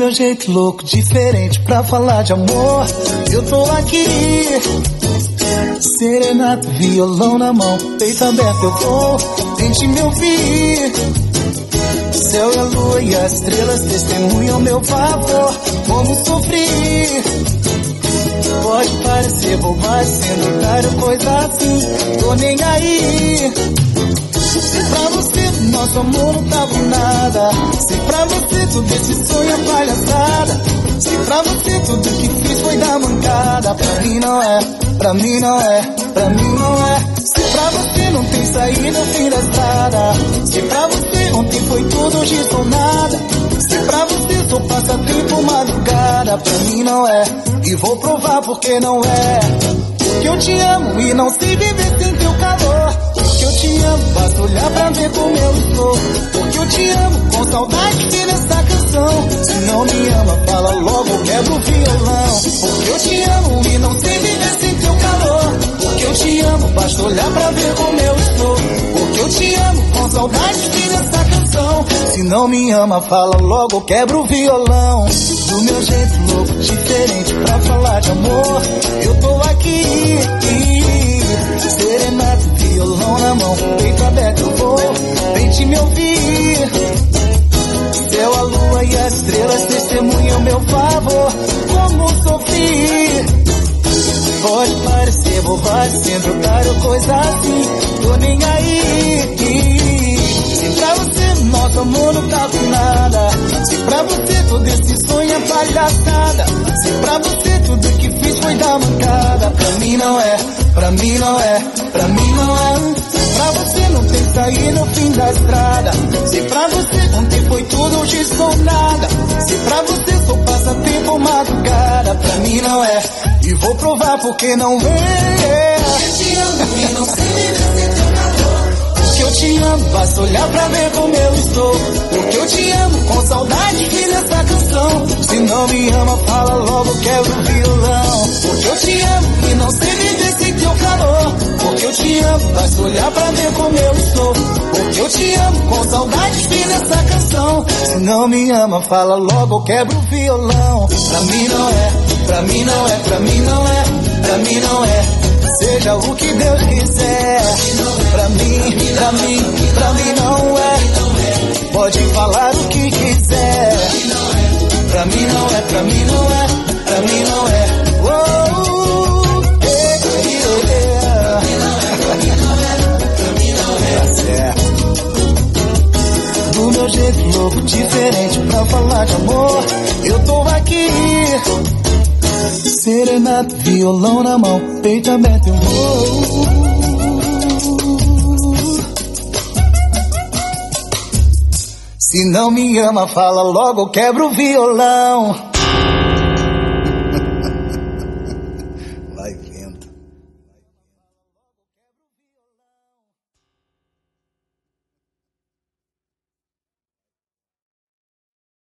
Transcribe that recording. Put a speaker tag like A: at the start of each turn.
A: meu jeito louco, diferente pra falar de amor. Eu tô aqui, serenata, violão na mão, peito aberto eu vou, tente me ouvir. Céu e a lua e as estrelas testemunham meu favor. Como sofri, pode parecer bobagem, sendo caro, coisa assim, tô nem aí. Se pra você nosso amor não tava nada, se pra você tudo esse sonho é palhaçada, se pra você tudo que fiz foi dar mancada, pra mim não é, pra mim não é, pra mim não é. Se pra você não tem saída no fim da estrada, se pra você ontem foi tudo, hoje sou nada, se pra você sou passatempo madrugada, pra mim não é, e vou provar porque não é. Porque eu te amo e não sei viver sem teu calor. Porque eu te amo, basta olhar pra ver como eu estou. Porque eu te amo, com saudade que nessa canção. Se não me ama, fala logo, quebra o violão. Porque eu te amo e não sei viver sem teu calor. Porque eu te amo, basta olhar pra ver como eu estou. Porque eu te amo, com saudade que nessa canção. Se não me ama, fala logo, quebra o violão. Do meu jeito louco, diferente pra falar de amor. Eu tô aqui, serenata, violão na mão, peito aberto eu vou, tente me ouvir. Céu, a lua e as estrelas testemunham meu favor. Como sofri, pode parecer bobagem, sendo caro, coisa assim, tô nem aí. Se pra você nosso amor não tá com nada, se pra você todo esse sonho é palhaçada, se pra você tudo que fiz foi dar mancada, pra mim não é, pra mim não é, pra mim não é. Se pra você não tem saída no fim da estrada, se pra você ontem foi tudo, hoje sou nada, se pra você sou passatempo madrugada, pra mim não é, e vou provar porque não é. Eu te amo e não sei viver sem teu calor. Porque eu te amo, basta olhar pra ver como eu estou. Porque eu te amo, com saudade que nessa canção. Se não me ama, fala logo, quebra o violão. Porque eu te amo e não sei viver sem teu calor. Porque eu te amo, basta olhar pra ver como eu estou. Porque eu te amo, com saudade que nessa canção. Se não me ama, fala logo, quebra o violão. Pra mim não é, pra mim não é, pra mim não é, pra mim não é. Seja o que Deus quiser, pra mim, pra mim, pra mim não é. Pode falar o que quiser. Pra mim não é, pra mim não é, pra mim não é. Do meu jeito louco, diferente pra falar de amor. Eu tô aqui, serenata, violão na mão, peito aberto eu vou. Se não me ama, fala logo, quebra o violão.